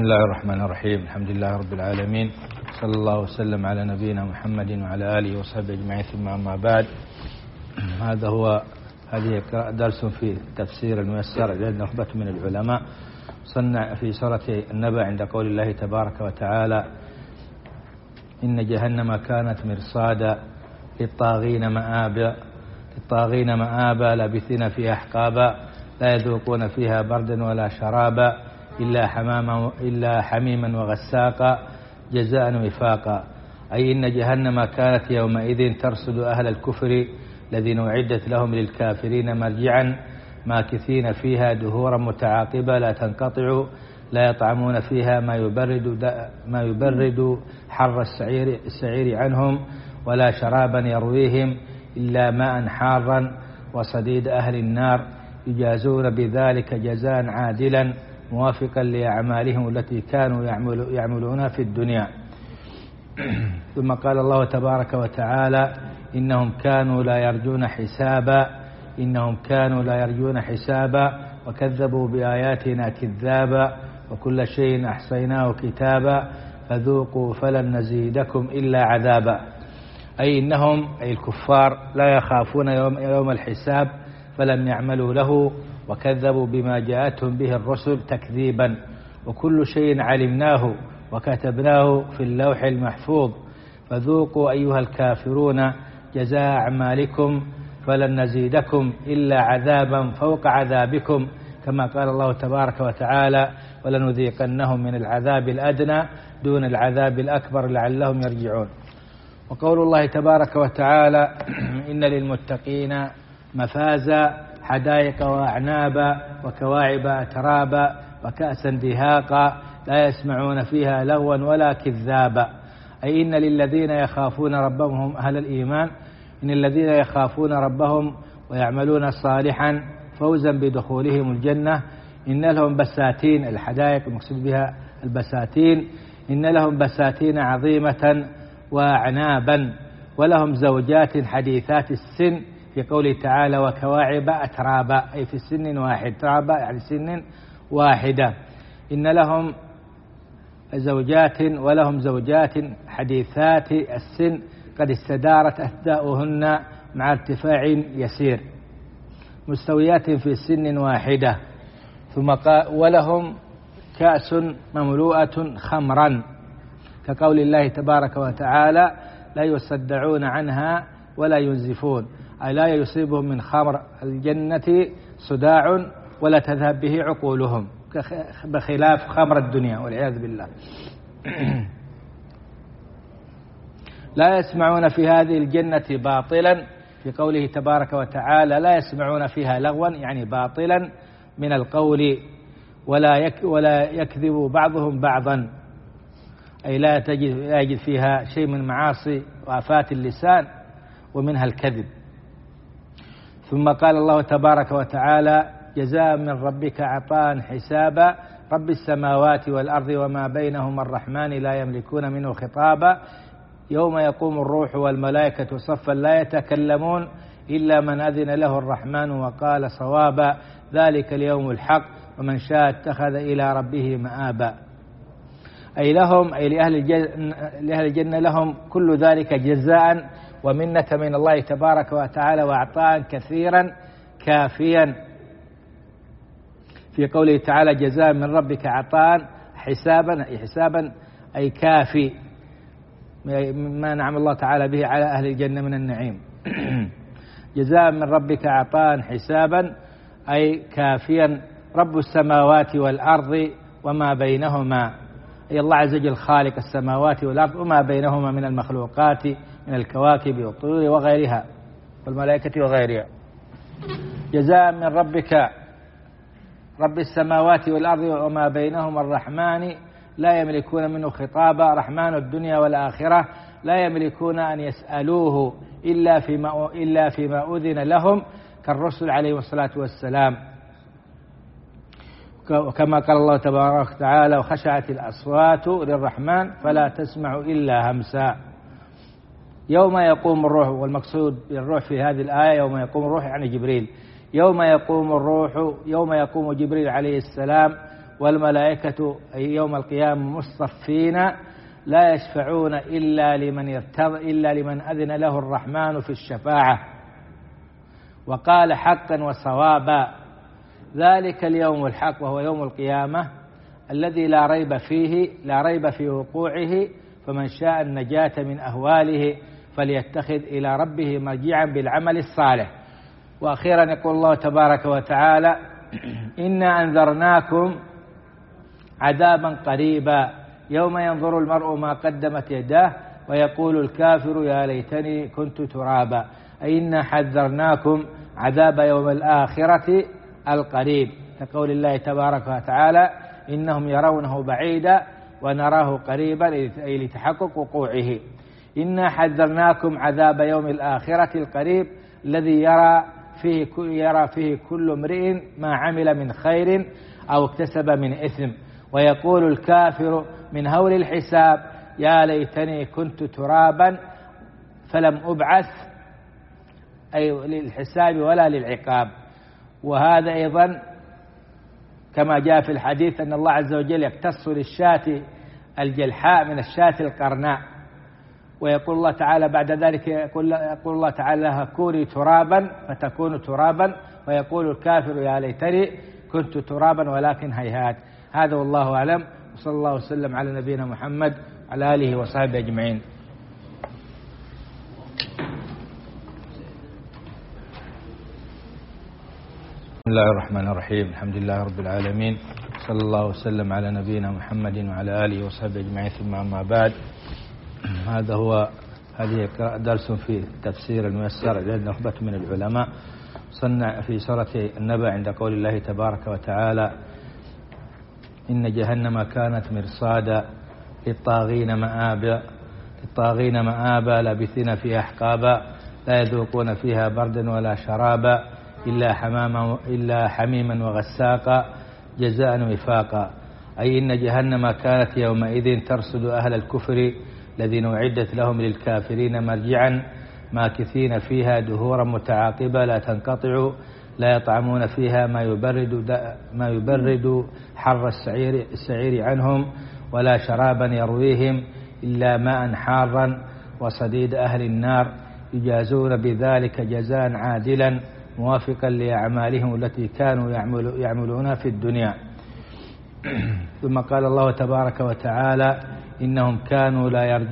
بسم الله الرحمن الرحيم. الحمد لله رب العالمين، صلى الله وسلم على نبينا محمد وعلى آله وصحبه أجمعين، ثم أما بعد. هذه درس في تفسير الميسر لنخبة من العلماء صنع في سورة النبأ عند قول الله تبارك وتعالى: إن جهنم كانت مرصادا للطاغين مآبا لابثين فيها أحقابا لا يذوقون فيها بردا ولا شرابا إلا حميما وغساقا جزاء وفاقا. أي إن جهنم كانت يومئذ ترصد أهل الكفر الذين أعدت لهم للكافرين مرجعا ماكثين فيها دهورا متعاقبة لا تنقطع، لا يطعمون فيها ما يبرد حر السعير عنهم ولا شرابا يرويهم إلا ماء حارا وصديد أهل النار، يجازون بذلك جزاء عادلا موافقا لأعمالهم التي كانوا يعملونها في الدنيا. ثم قال الله تبارك وتعالى: إنهم كانوا لا يرجون حسابا وكذبوا بآياتنا كذابا وكل شيء أحصيناه كتابا فذوقوا فلن نزيدكم إلا عذابا. أي إنهم أي الكفار لا يخافون يوم الحساب فلم يعملوا له وكذبوا بما جاءتهم به الرسل تكذيبا، وكل شيء علمناه وكتبناه في اللوح المحفوظ، فذوقوا أيها الكافرون جزاء أعمالكم فلن نزيدكم إلا عذابا فوق عذابكم، كما قال الله تبارك وتعالى: ولنذيقنهم من العذاب الأدنى دون العذاب الأكبر لعلهم يرجعون. وقول الله تبارك وتعالى: إن للمتقين مفازا حدائق وأعنابا وكواعب أترابا وكأسا دهاقا لا يسمعون فيها لغوا ولا كذابا. أي إن للذين يخافون ربهم أهل الإيمان، إن الذين يخافون ربهم ويعملون صالحا فوزا بدخولهم الجنة. إن لهم بساتين، الحدائق المقصود بها البساتين، إن لهم بساتين عظيمة وأعنابا ولهم زوجات حديثات السن، في قوله تعالى: وكواعب أترابا، أي في سن واحد، ترابا يعني سن واحدة. إن لهم زوجات ولهم زوجات حديثات السن قد استدارت أثداؤهن مع ارتفاع يسير مستويات في سن واحدة. ثم قال: ولهم كأس مملوءة خمرا، كقول الله تبارك وتعالى: لا يصدعون عنها ولا ينزفون، أي لا يصيبهم من خمر الجنة صداع ولا تذهب به عقولهم، بخلاف خمر الدنيا والعياذ بالله. لا يسمعون في هذه الجنة باطلا، في قوله تبارك وتعالى: لا يسمعون فيها لغوا، يعني باطلا من القول، ولا يكذب بعضهم بعضا، أي لا يجد فيها شيء من معاصي وآفات اللسان ومنها الكذب. ثم قال الله تبارك وتعالى: جزاء من ربك عطاء حسابا رب السماوات والأرض وما بينهما الرحمن لا يملكون منه خطابا يوم يقوم الروح والملائكة صفا لا يتكلمون إلا من أذن له الرحمن وقال صوابا ذلك اليوم الحق ومن شاء اتخذ إلى ربه مآبا. أي لهم، أي لأهل الجنة لهم كل ذلك جزاء ومنة من الله تبارك وتعالى وعطاء كثيرا كافيا، في قوله تعالى: جزاء من ربك عطاء حسابا أي كافي ما نعم الله تعالى به على أهل الجنة من النعيم. جزاء من ربك عطاء حسابا أي كافيا رب السماوات والأرض وما بينهما، أي الله عز وجل خالق السماوات والأرض وما بينهما من المخلوقات من الكواكب والطيور وغيرها والملائكة وغيرها. جزاء من ربك رب السماوات والأرض وما بينهما الرحمن لا يملكون منه خطابا، رحمن الدنيا والآخرة لا يملكون أن يسألوه إلا فيما أذن لهم كالرسل عليه الصلاة والسلام، وكما قال الله تبارك وتعالى: وخشعت الأصوات للرحمن فلا تسمع إلا همسا. يوم يقوم الروح، والمقصود بالروح في هذه الآية يوم يقوم الروح يعني جبريل، يوم يقوم جبريل عليه السلام والملائكة يوم القيامة مصطفين لا يشفعون إلا لمن أذن له الرحمن في الشفاعة وقال حقا وصوابا. ذلك اليوم الحق وهو يوم القيامة الذي لا ريب في وقوعه، فمن شاء النجاة من أهواله فليتخذ إلى ربه مرجعا بالعمل الصالح. وأخيرا يقول الله تبارك وتعالى: إنا أنذرناكم عذابا قريبا يوم ينظر المرء ما قدمت يداه ويقول الكافر يا ليتني كنت ترابا. أي إنا حذرناكم عذاب يوم الآخرة القريب، كقول الله تبارك وتعالى: إنهم يرونه بعيدا ونراه قريبا، أي لتحقق وقوعه. إنا حذرناكم عذاب يوم الآخرة القريب الذي يرى فيه كل امرئ ما عمل من خير أو اكتسب من إثم، ويقول الكافر من هول الحساب يا ليتني كنت ترابا فلم أبعث، أي للحساب ولا للعقاب. وهذا أيضا كما جاء في الحديث أن الله عز وجل يقتص للشاة الجلحاء من الشاة القرناء، ويقول الله تعالى بعد ذلك يقول الله تعالى لها كوني ترابا فتكون ترابا، ويقول الكافر يا ليتني كنت ترابا ولكن هيهات. هذا والله أعلم، وصلى الله وسلم على نبينا محمد وعلى آله وصحبه أجمعين. بسم الله الرحمن الرحيم، الحمد لله رب العالمين، صلى الله وسلم على نبينا محمد وعلى آله وصحبه أجمعين. ثم أما بعد، هذه درس في تفسير الميسر لنخبة من العلماء. صنع في سورة النبأ عند قول الله تبارك وتعالى: إن جهنم كانت مرصادا للطاغين مآبا لابثين فيها أحقابا لا يذوقون فيها بردا ولا شرابا إلا حميما وغساقا جزاء وفاقا. أي إن جهنم كانت يومئذ ترصد أهل الكفر الذين أعدت لهم للكافرين مرجعا ماكثين فيها دهورا متعاقبة لا تنقطع، لا يطعمون فيها ما يبرد حر السعير عنهم ولا شرابا يرويهم إلا ماء حارا وصديد أهل النار، يجازون بذلك جزاء عادلا موافقا لأعمالهم التي كانوا يعملونها في الدنيا. ثم قال الله تبارك وتعالى: إنهم كانوا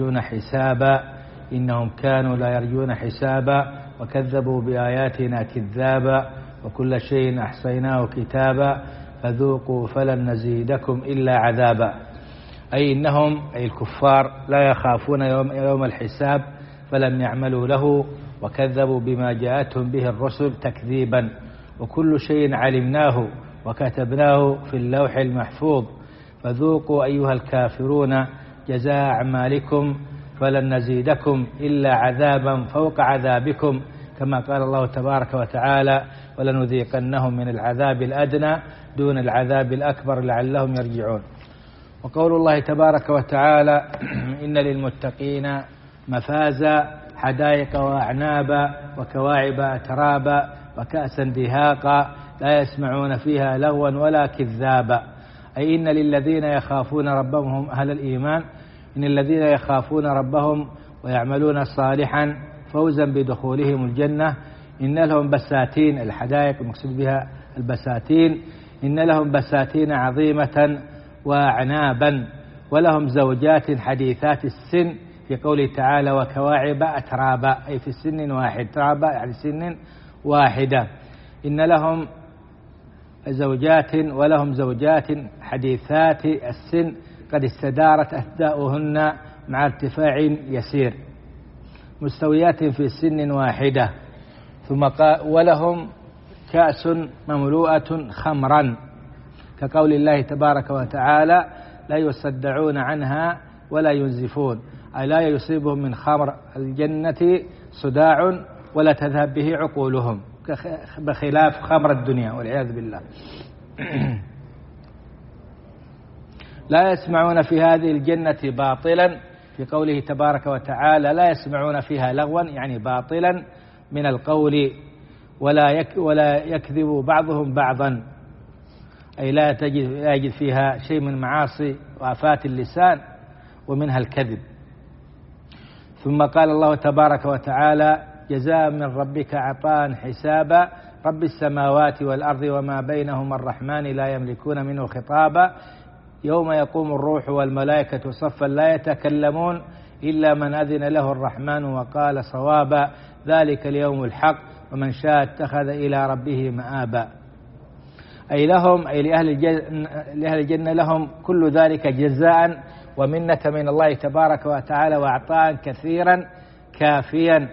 لا يرجون حسابا وكذبوا بآياتنا كذابا وكل شيء أحصيناه كتابا فذوقوا فلن نزيدكم إلا عذابا. أي إنهم أي الكفار لا يخافون يوم الحساب فلم يعملوا له وكذبوا بما جاءتهم به الرسل تكذيبا، وكل شيء علمناه وكتبناه في اللوح المحفوظ فذوقوا أيها الكافرون جزاء أعمالكم فلن نزيدكم إلا عذابا فوق عذابكم، كما قال الله تبارك وتعالى: ولنذيقنهم من العذاب الأدنى دون العذاب الأكبر لعلهم يرجعون. وقول الله تبارك وتعالى: إن للمتقين مفازا حدائق وأعنابا وكواعب أترابا وكأسا دهاقا لا يسمعون فيها لغوا ولا كذابا. أي إن للذين يخافون ربهم هم أهل الإيمان، إن الذين يخافون ربهم ويعملون صالحا فوزا بدخولهم الجنة إن لهم بساتين، الحدائق المقصود بها البساتين، إن لهم بساتين عظيمة وأعنابا ولهم زوجات حديثات السن، في قوله تعالى: وكواعب أترابا، أي في سن واحد، ترابا يعني سن واحدة. إن لهم زوجات ولهم زوجات حديثات السن قد استدارت أثداؤهن مع ارتفاع يسير مستويات في سن واحدة. ثم قال: ولهم كأس مملوءة خمرا، كقول الله تبارك وتعالى: لا يصدعون عنها ولا ينزفون، أي لا يصيبهم من خمر الجنة صداع ولا تذهب به عقولهم، بخلاف خمر الدنيا والعياذ بالله. لا يسمعون في هذه الجنة باطلا، في قوله تبارك وتعالى: لا يسمعون فيها لغوا، يعني باطلا من القول، ولا يكذب بعضهم بعضا، أي لا يجد فيها شيء من معاصي وآفات اللسان ومنها الكذب. ثم قال الله تبارك وتعالى: جزاء من ربك عطاء حسابا رب السماوات والأرض وما بينهما الرحمن لا يملكون منه خطابا يوم يقوم الروح والملائكة صفا لا يتكلمون إلا من أذن له الرحمن وقال صوابا ذلك اليوم الحق ومن شاء اتخذ إلى ربه مآبا. أي لهم، أي لأهل الجنة لهم كل ذلك جزاء ومنة من الله تبارك وتعالى وعطاء كثيرا كافيا.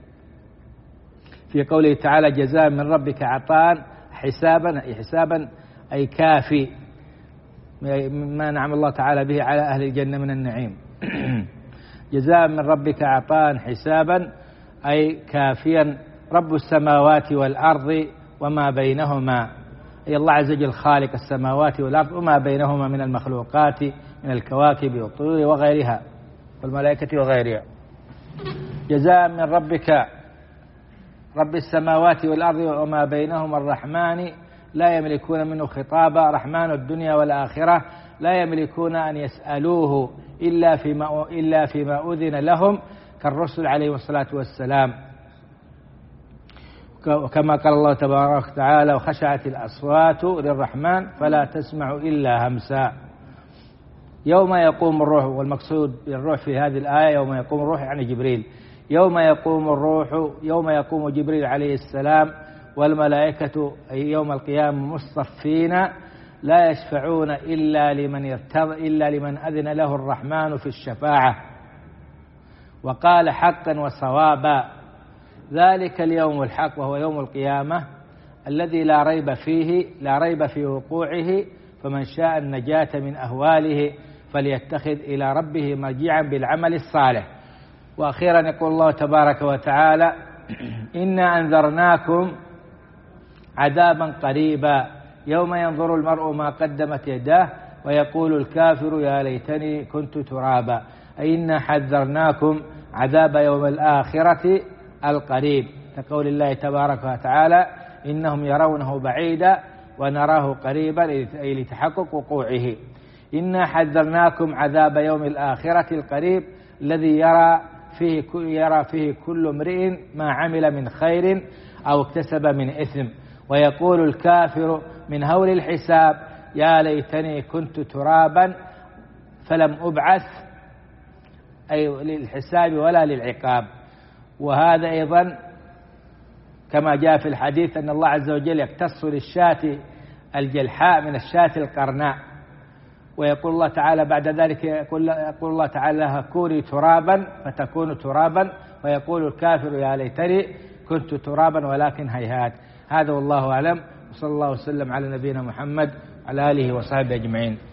في قوله تعالى: جزاء من ربك عطاء حسابا أي كافي ما نعم الله تعالى به على أهل الجنة من النعيم. جزاء من ربك عطاء حسابا أي كافيا رب السماوات والأرض وما بينهما، أي الله عز وجل خالق السماوات والأرض وما بينهما من المخلوقات من الكواكب والطيور وغيرها والملائكة وغيرها. جزاء من ربك رب السماوات والأرض وما بينهما الرحمن لا يملكون منه خطابا، رحمن الدنيا والآخرة لا يملكون أن يسألوه إلا فيما أذن لهم كالرسل عليه الصلاة والسلام. وكما قال الله تبارك وتعالى: وخشعت الأصوات للرحمن فلا تسمع إلا همسا. يوم يقوم الروح، والمقصود بالروح في هذه الآية يوم يقوم الروح يعني جبريل، يوم يقوم جبريل عليه السلام والملائكة أي يوم القيامة مصطفين لا يشفعون إلا لمن أذن له الرحمن في الشفاعة وقال حقا وصوابا ذلك اليوم الحق وهو يوم القيامة الذي لا ريب في وقوعه، فمن شاء النجاة من أهواله فليتخذ إلى ربه مرجعا بالعمل الصالح. وأخيرا يقول الله تبارك وتعالى: إنا أنذرناكم عذابا قريبا يوم ينظر المرء ما قدمت يداه ويقول الكافر يا ليتني كنت ترابا. أي إنا حذرناكم عذاب يوم الآخرة القريب، كقول الله تبارك وتعالى: إنهم يرونه بعيدا ونراه قريبا، أي لتحقق وقوعه. إنا حذرناكم عذاب يوم الآخرة القريب الذي يرى فيه كل امرئ ما عمل من خير أو اكتسب من إثم، ويقول الكافر من هول الحساب يا ليتني كنت ترابا فلم أبعث، أي للحساب ولا للعقاب. وهذا أيضا كما جاء في الحديث أن الله عز وجل يقتص للشاة الجلحاء من الشاة القرناء، ويقول الله تعالى بعد ذلك يقول الله تعالى لها كوني ترابا فتكون ترابا، ويقول الكافر يا ليتني كنت ترابا ولكن هيهات. هذا والله أعلم، وصلى الله وسلم على نبينا محمد وعلى آله وصحبه أجمعين.